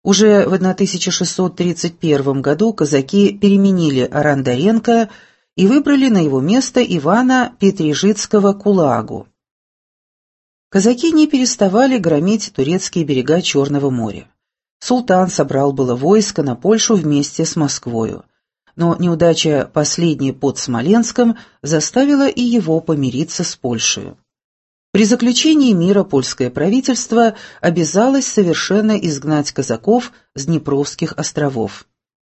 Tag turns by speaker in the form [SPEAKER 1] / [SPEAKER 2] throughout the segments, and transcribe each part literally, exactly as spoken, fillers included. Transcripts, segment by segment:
[SPEAKER 1] Уже в тысяча шестьсот тридцать первом году казаки переменили Арандаренко и выбрали на его место Ивана Петрижицкого-Кулагу. Казаки не переставали громить турецкие берега Черного моря. Султан собрал было войско на Польшу вместе с Москвою, но неудача последней под Смоленском заставила и его помириться с Польшей. При заключении мира польское правительство обязалось совершенно изгнать казаков с Днепровских островов.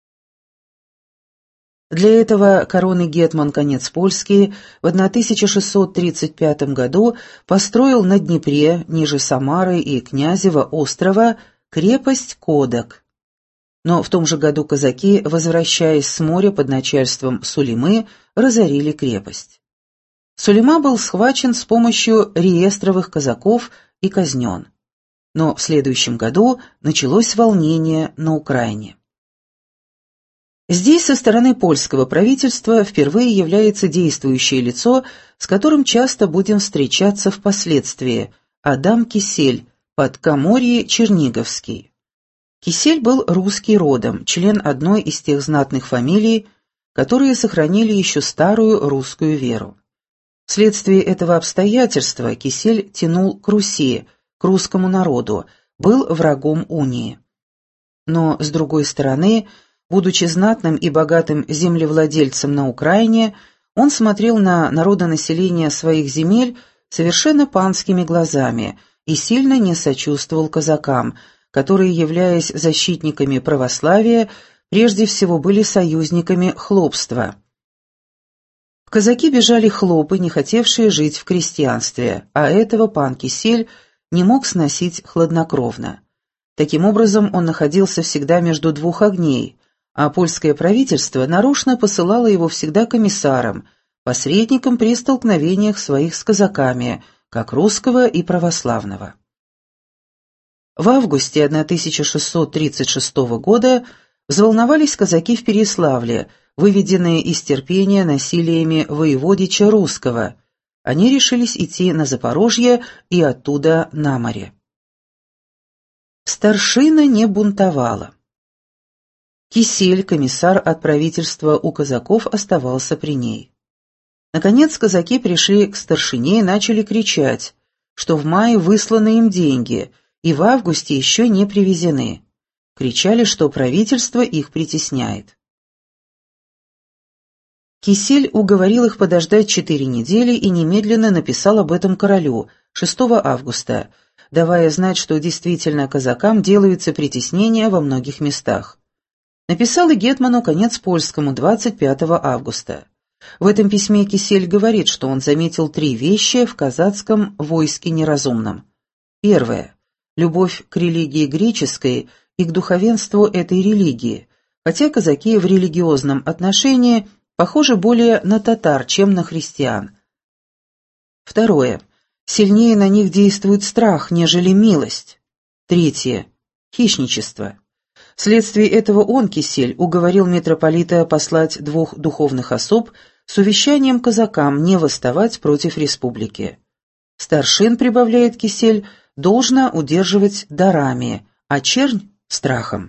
[SPEAKER 1] Для этого коронный гетман Конец-Польский в тысяча шестьсот тридцать пятом году построил на Днепре, ниже Самары и Князева острова, крепость Кодак. Но в том же году казаки, возвращаясь с моря под начальством Сулеймы, разорили крепость. Сулейма был схвачен с помощью реестровых казаков и казнен. Но в следующем году началось волнение на Украине. Здесь со стороны польского правительства впервые является действующее лицо, с которым часто будем встречаться впоследствии – Адам Кисель, Подкаморье Черниговский. Кисель был русский родом, член одной из тех знатных фамилий, которые сохранили еще старую русскую веру. Вследствие этого обстоятельства Кисель тянул к Руси, к русскому народу, был врагом унии. Но, с другой стороны, будучи знатным и богатым землевладельцем на Украине, он смотрел на народонаселение своих земель совершенно панскими глазами и сильно не сочувствовал казакам, которые, являясь защитниками православия, прежде всего были союзниками хлопства. В казаки бежали хлопы, не хотевшие жить в крестьянстве, а этого пан Кисель не мог сносить хладнокровно. Таким образом, он находился всегда между двух огней, а польское правительство нарочно посылало его всегда комиссаром, посредником при столкновениях своих с казаками, как русского и православного. В августе тысяча шестьсот тридцать шестого года взволновались казаки в Переяславле, выведенные из терпения насилиями воеводича русского. Они решились идти на Запорожье и оттуда на море. Старшина не бунтовала. Кисель, комиссар от правительства у казаков, оставался при ней. Наконец казаки пришли к старшине и начали кричать, что в мае высланы им деньги и в августе еще не привезены. Кричали, что правительство их притесняет. Кисель уговорил их подождать четыре недели и немедленно написал об этом королю шестого августа, давая знать, что действительно казакам делаются притеснения во многих местах. Написал и гетману Конец-Польскому двадцать пятого августа. В этом письме Кисель говорит, что он заметил три вещи в казацком войске неразумном. Первое. Любовь к религии греческой и к духовенству этой религии, хотя казаки в религиозном отношении похожи более на татар, чем на христиан. Второе. Сильнее на них действует страх, нежели милость. Третье. Хищничество. Вследствие этого он, Кисель, уговорил митрополита послать двух духовных особ с увещанием казакам не восставать против республики. Старшин, прибавляет Кисель, должно удерживать дарами, а чернь – страхом.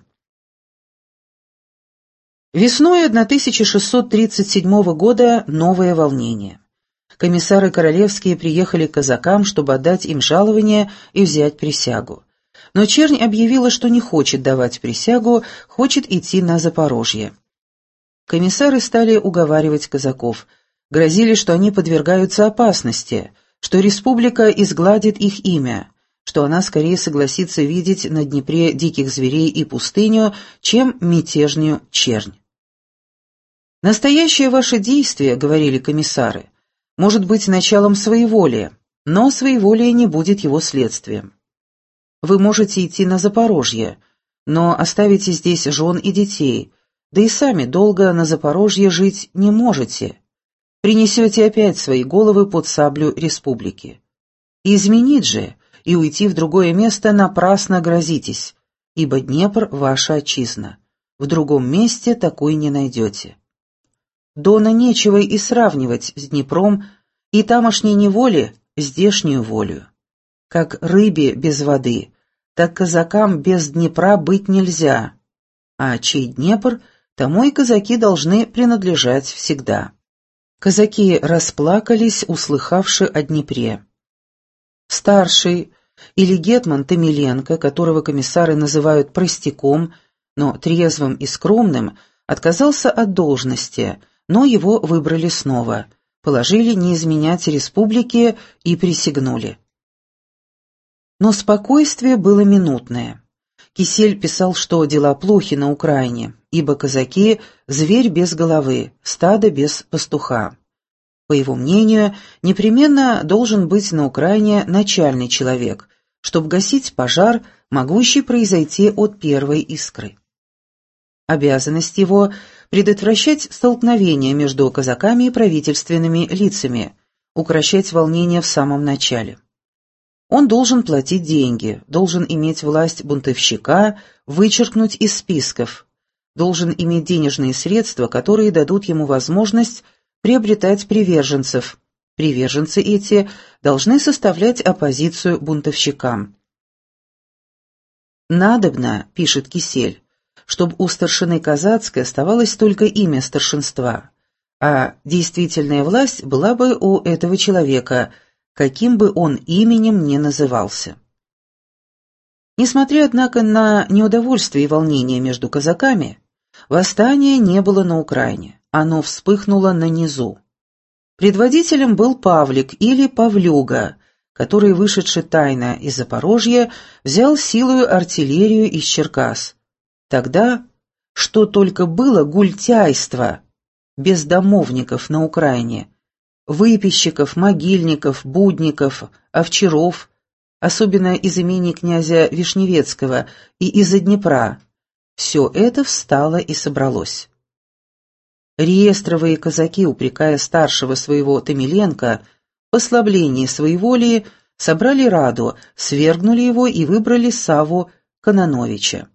[SPEAKER 1] Весной тысяча шестьсот тридцать седьмого года новое волнение. Комиссары королевские приехали к казакам, чтобы отдать им жалование и взять присягу. Но чернь объявила, что не хочет давать присягу, хочет идти на Запорожье. Комиссары стали уговаривать казаков, грозили, что они подвергаются опасности, что республика изгладит их имя, что она скорее согласится видеть на Днепре диких зверей и пустыню, чем мятежную чернь. «Настоящее ваше действие, — говорили комиссары, — может быть началом своеволия, но своеволие не будет его следствием. Вы можете идти на Запорожье, но оставите здесь жен и детей, да и сами долго на Запорожье жить не можете. Принесете опять свои головы под саблю республики. И изменить же и уйти в другое место напрасно грозитесь, ибо Днепр — ваша отчизна. В другом месте такой не найдете. Дона нечего и сравнивать с Днепром, и тамошней неволи здешнюю волю. Как рыбе без воды, так казакам без Днепра быть нельзя, а чей Днепр, тому и казаки должны принадлежать всегда. Казаки расплакались, услыхавши о Днепре. Старший, или гетман Томиленко, которого комиссары называют простяком, но трезвым и скромным, отказался от должности, но его выбрали снова, положили не изменять республике и присягнули. Но спокойствие было минутное. Кисель писал, что дела плохи на Украине, ибо казаки – зверь без головы, стадо без пастуха. По его мнению, непременно должен быть на Украине начальный человек, чтобы гасить пожар, могущий произойти от первой искры. Обязанность его – предотвращать столкновения между казаками и правительственными лицами, укрощать волнения в самом начале. Он должен платить деньги, должен иметь власть бунтовщика, вычеркнуть из списков, должен иметь денежные средства, которые дадут ему возможность приобретать приверженцев. Приверженцы эти должны составлять оппозицию бунтовщикам. «Надобно, — пишет Кисель, — чтобы у старшины казацкой оставалось только имя старшинства, а действительная власть была бы у этого человека, каким бы он именем ни назывался». Несмотря, однако, на неудовольствие и волнение между казаками, восстания не было на Украине, оно вспыхнуло на низу. Предводителем был Павлик или Павлюга, который, вышедший тайно из Запорожья, взял силою артиллерию из Черкас. Тогда, что только было гультяйство, бездомовников на Украине, выписчиков, могильников, будников, овчаров, особенно из имений князя Вишневецкого и из-за Днепра, все это встало и собралось. Реестровые казаки, упрекая старшего своего Томиленко в послаблении своеволии, собрали раду, свергнули его и выбрали Савву Кононовича.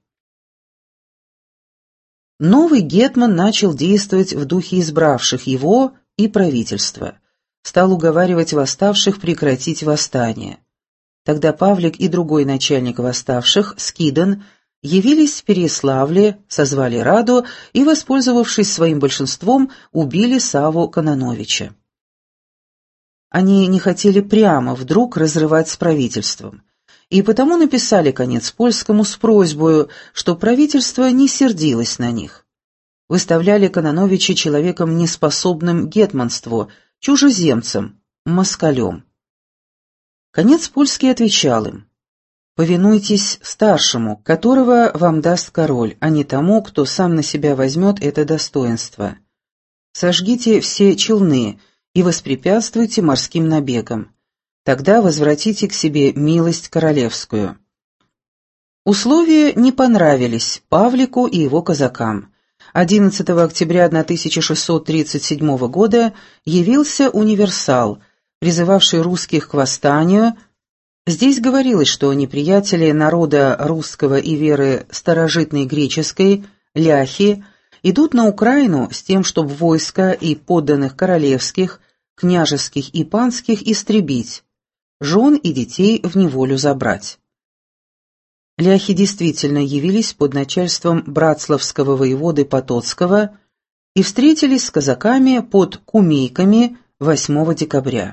[SPEAKER 1] Новый гетман начал действовать в духе избравших его и правительства, стал уговаривать восставших прекратить восстание. Тогда Павлик и другой начальник восставших, Скидан, явились в Переяславле, созвали раду и, воспользовавшись своим большинством, убили Савву Кононовича. Они не хотели прямо вдруг разрывать с правительством, и потому написали конец польскому с просьбой, что правительство не сердилось на них. Выставляли Кононовича человеком неспособным к гетманству, чужеземцем, москалем. Конец польский отвечал им: «Повинуйтесь старшему, которого вам даст король, а не тому, кто сам на себя возьмет это достоинство. Сожгите все челны и воспрепятствуйте морским набегам. Тогда возвратите к себе милость королевскую». Условия не понравились Павлику и его казакам. одиннадцатого октября тысяча шестьсот тридцать седьмого года явился универсал, призывавший русских к восстанию. Здесь говорилось, что неприятели народа русского и веры старожитной греческой, ляхи, идут на Украину с тем, чтобы войска и подданных королевских, княжеских и панских истребить, жен и детей в неволю забрать. Ляхи действительно явились под начальством братславского воеводы Потоцкого и встретились с казаками под Кумейками восьмого декабря.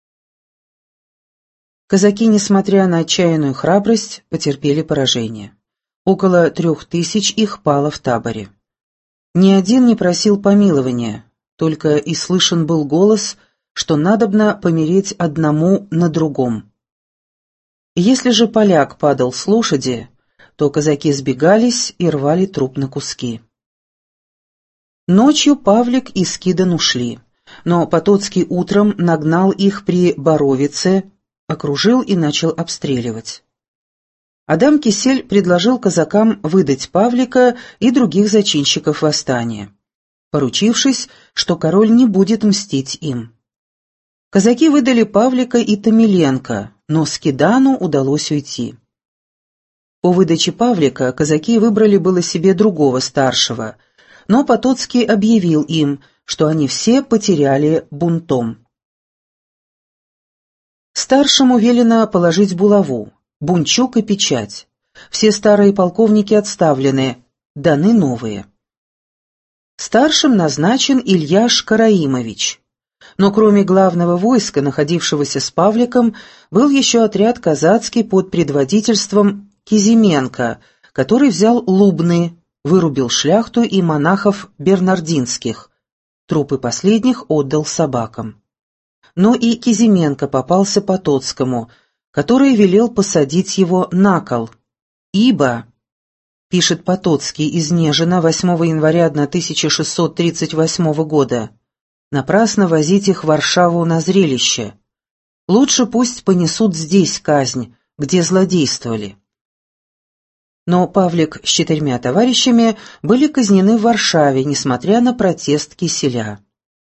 [SPEAKER 1] Казаки, несмотря на отчаянную храбрость, потерпели поражение. Около трех тысяч их пало в таборе. Ни один не просил помилования, только и слышен был голос, что надобно помереть одному на другом. Если же поляк падал с лошади, то казаки сбегались и рвали труп на куски. Ночью Павлик и Скидан ушли, но Потоцкий утром нагнал их при Боровице, окружил и начал обстреливать. Адам Кисель предложил казакам выдать Павлика и других зачинщиков восстания, поручившись, что король не будет мстить им. Казаки выдали Павлика и Томиленко, но Скидану удалось уйти. По выдаче Павлика казаки выбрали было себе другого старшего, но Потоцкий объявил им, что они все потеряли бунтом. Старшему велено положить булаву, бунчук и печать, Все старые полковники отставлены, даны новые. Старшим назначен Ильяш Караимович. Но кроме главного войска, находившегося с Павликом, был еще отряд казацкий под предводительством Кизименко, который взял Лубны, вырубил шляхту и монахов бернардинских. Трупы последних отдал собакам. Но и Кизименко попался Потоцкому, который велел посадить его на кол, ибо, пишет Потоцкий из Нежина восьмого января тысяча шестьсот тридцать восьмого года, напрасно возить их в Варшаву на зрелище. Лучше пусть понесут здесь казнь, где злодействовали. Но Павлик с четырьмя товарищами были казнены в Варшаве, несмотря на протест Киселя.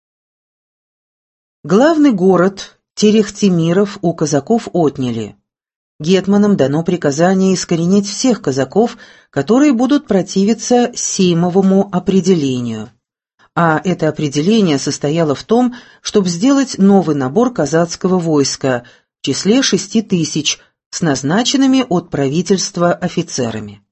[SPEAKER 1] Главный город Терехтемиров у казаков отняли. Гетманам дано приказание искоренить всех казаков, которые будут противиться сеймовому определению. А это определение состояло в том, чтобы сделать новый набор казацкого войска в числе шести тысяч с назначенными от правительства офицерами.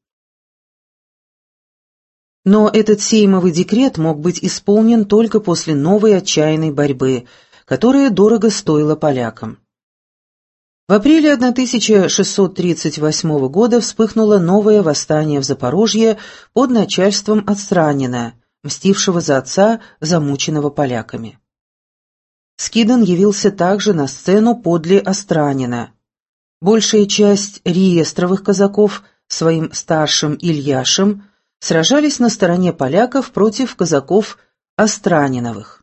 [SPEAKER 1] Но этот сеймовый декрет мог быть исполнен только после новой отчаянной борьбы, которая дорого стоила полякам. В апреле тысяча шестьсот тридцать восьмого года вспыхнуло новое восстание в Запорожье под начальством Отстранина, мстившего за отца, замученного поляками. Скидан явился также на сцену подле Остранина. Большая часть реестровых казаков своим старшим Ильяшем сражались на стороне поляков против казаков Остраниновых.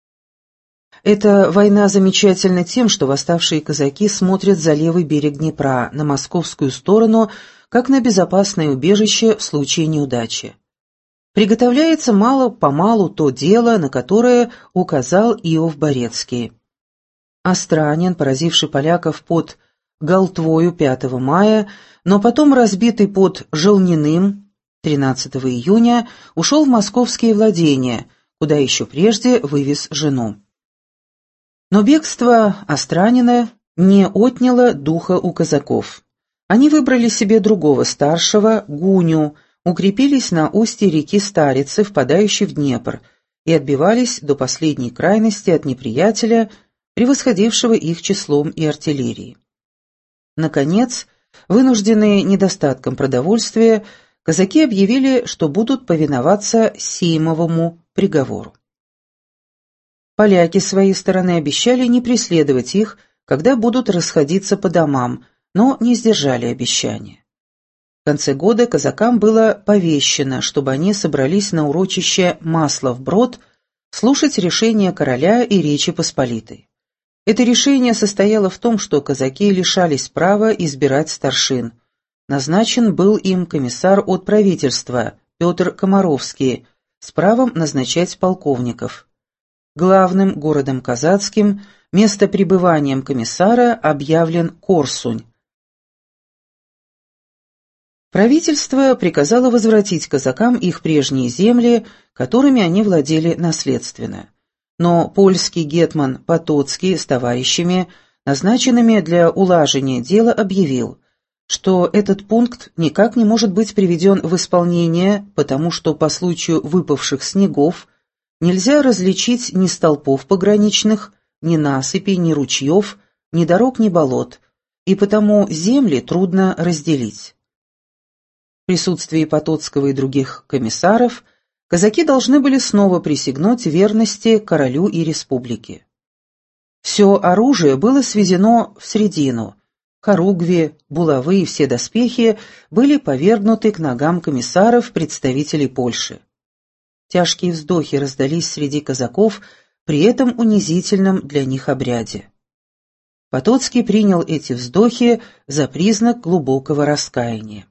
[SPEAKER 1] Эта война замечательна тем, что восставшие казаки смотрят за левый берег Днепра, на московскую сторону, как на безопасное убежище в случае неудачи. Приготовляется мало-помалу то дело, на которое указал Иов Борецкий. Остранин, поразивший поляков под Голтвою пятого мая, но потом разбитый под Желниным тринадцатого июня, ушел в московские владения, куда еще прежде вывез жену. Но бегство Остранина не отняло духа у казаков. Они выбрали себе другого старшего, Гуню, укрепились на устье реки Старицы, впадающей в Днепр, и отбивались до последней крайности от неприятеля, превосходившего их числом и артиллерией. Наконец, вынужденные недостатком продовольствия, казаки объявили, что будут повиноваться сеймовому приговору. Поляки с своей стороны обещали не преследовать их, когда будут расходиться по домам, но не сдержали обещания. В конце года казакам было повещено, чтобы они собрались на урочище Маслов-Брод слушать решение короля и Речи Посполитой. Это решение состояло в том, что казаки лишались права избирать старшин. Назначен был им комиссар от правительства Петр Комаровский с правом назначать полковников. Главным городом казацким, местопребыванием комиссара объявлен Корсунь. Правительство приказало возвратить казакам их прежние земли, которыми они владели наследственно. Но польский гетман Потоцкий с товарищами, назначенными для улажения дела, объявил, что этот пункт никак не может быть приведен в исполнение, потому что по случаю выпавших снегов нельзя различить ни столпов пограничных, ни насыпей, ни ручьев, ни дорог, ни болот, и потому земли трудно разделить. В присутствии Потоцкого и других комиссаров казаки должны были снова присягнуть верности королю и республике. Все оружие было свезено в средину, хоругви, булавы и все доспехи были повергнуты к ногам комиссаров, представителей Польши. Тяжкие вздохи раздались среди казаков при этом унизительном для них обряде. Потоцкий принял эти вздохи за признак глубокого раскаяния.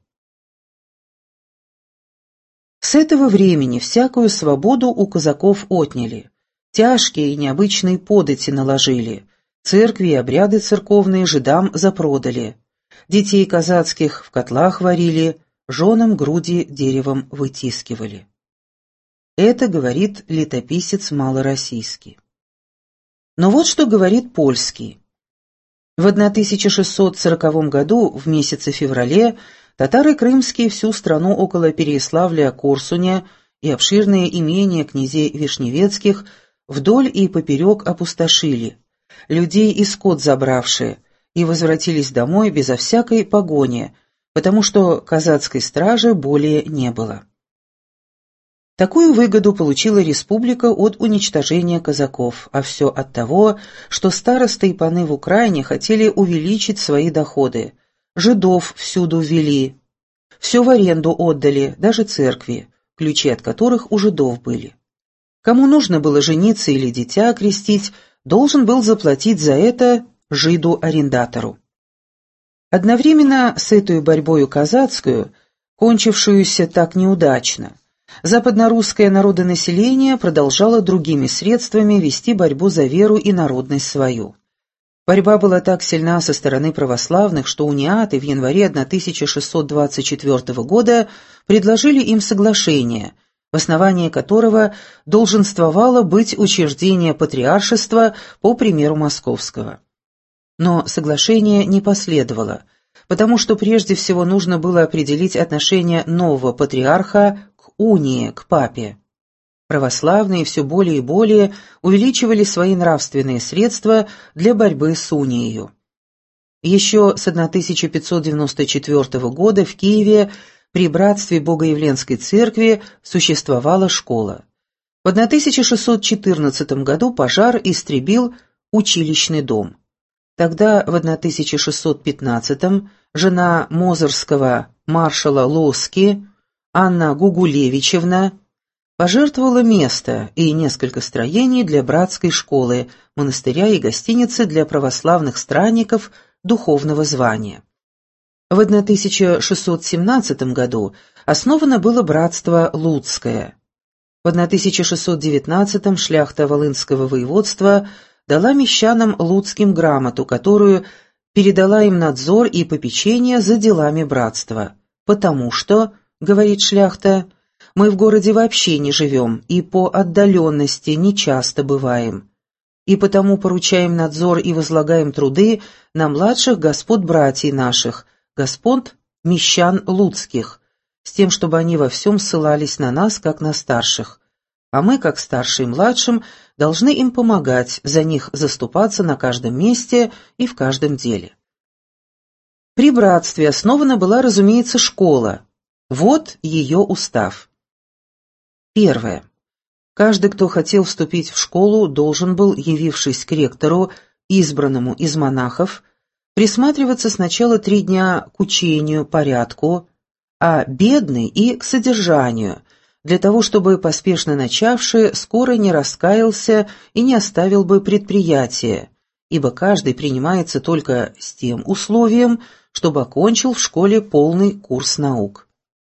[SPEAKER 1] С этого времени всякую свободу у казаков отняли, тяжкие и необычные подати наложили, церкви и обряды церковные жидам запродали, детей казацких в котлах варили, женам груди деревом вытискивали. Это говорит летописец малороссийский. Но вот что говорит польский. В тысяча шестьсот сороковом году, в месяце феврале, Татары крымские всю страну около Переяславля-Корсуня и обширные имения князей Вишневецких вдоль и поперек опустошили, людей и скот забравшие, и возвратились домой безо всякой погони, потому что казацкой стражи более не было. Такую выгоду получила республика от уничтожения казаков, а все от того, что старосты и паны в Украине хотели увеличить свои доходы, жидов всюду ввели, все в аренду отдали, даже церкви, ключи от которых у жидов были. Кому нужно было жениться или дитя окрестить, должен был заплатить за это жиду-арендатору. Одновременно с этой борьбою казацкую, кончившуюся так неудачно, западнорусское народонаселение продолжало другими средствами вести борьбу за веру и народность свою. Борьба была так сильна со стороны православных, что униаты в январе тысяча шестьсот двадцать четвёртого года предложили им соглашение, в основании которого долженствовало быть учреждение патриаршества по примеру московского. Но соглашение не последовало, потому что прежде всего нужно было определить отношение нового патриарха к унии, к папе. Православные все более и более увеличивали свои нравственные средства для борьбы с унией. Еще с тысяча пятьсот девяносто четвёртого года в Киеве при братстве Богоявленской церкви существовала школа. В тысяча шестьсот четырнадцатом году пожар истребил училищный дом. Тогда, в тысяча шестьсот пятнадцатом, жена мозырского маршала Лоски, Анна Гугулевичевна, пожертвовала место и несколько строений для братской школы, монастыря и гостиницы для православных странников духовного звания. В тысяча шестьсот семнадцатом году основано было братство Луцкое. В тысяча шестьсот девятнадцатом шляхта Волынского воеводства дала мещанам луцким грамоту, которую передала им надзор и попечение за делами братства, потому что, говорит шляхта, мы в городе вообще не живем и по отдаленности не часто бываем, и потому поручаем надзор и возлагаем труды на младших господ братьев наших, господ мещан луцких, с тем, чтобы они во всем ссылались на нас, как на старших, а мы, как старшие и младшим, должны им помогать, за них заступаться на каждом месте и в каждом деле. При братстве основана была, разумеется, школа. Вот ее устав. Первое. Каждый, кто хотел вступить в школу, должен был, явившись к ректору, избранному из монахов, присматриваться сначала три дня к учению, порядку, а бедный и к содержанию, для того, чтобы поспешно начавший скоро не раскаялся и не оставил бы предприятие, ибо каждый принимается только с тем условием, чтобы окончил в школе полный курс наук.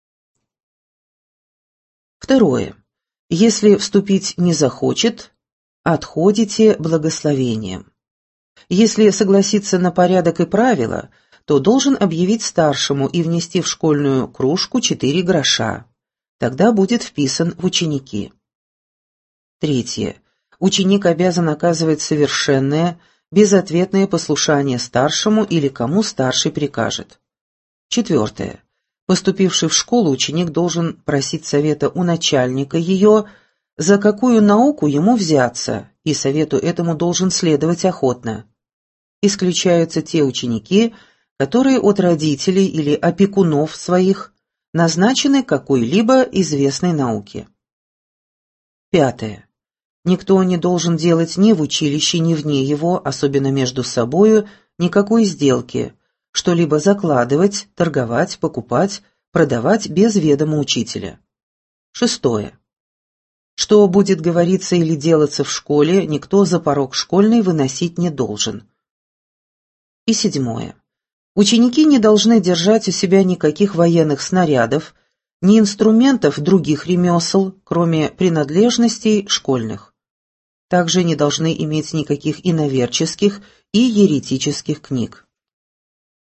[SPEAKER 1] Второе. Если вступить не захочет, отходите благословением. Если согласиться на порядок и правила, то должен объявить старшему и внести в школьную кружку четыре гроша. Тогда будет вписан в ученики. Третье. Ученик обязан оказывать совершенное, безответное послушание старшему или кому старший прикажет. Четвертое. Поступивший в школу, ученик должен просить совета у начальника ее, за какую науку ему взяться, и совету этому должен следовать охотно. Исключаются те ученики, которые от родителей или опекунов своих назначены какой-либо известной науке. Пятое. Никто не должен делать ни в училище, ни вне его, особенно между собою, никакой сделки, что-либо закладывать, торговать, покупать, продавать без ведома учителя. Шестое. Что будет говориться или делаться в школе, никто за порог школьный выносить не должен. И седьмое. Ученики не должны держать у себя никаких военных снарядов, ни инструментов других ремесел, кроме принадлежностей школьных. Также не должны иметь никаких иноверческих и еретических книг.